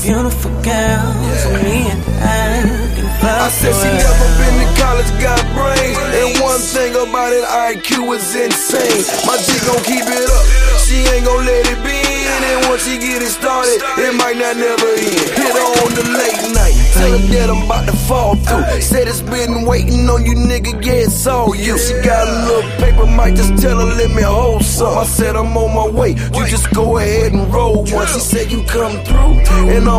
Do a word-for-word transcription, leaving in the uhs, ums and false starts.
Beautiful girl, so me and I can fly. I said she never been to college, got brains. And one thing about it, I Q is insane. My chick gon' keep it up, she ain't gon' let it be. And once she get it started, it might not never end. Hit her on the late night, tell her that I'm about to fall through. Said it's been waiting on you, nigga, yeah, it's all you. She got a little paper, might just tell her, let me hold some. I said I'm on my way, you just go ahead and roll one. She said you come through, and I'm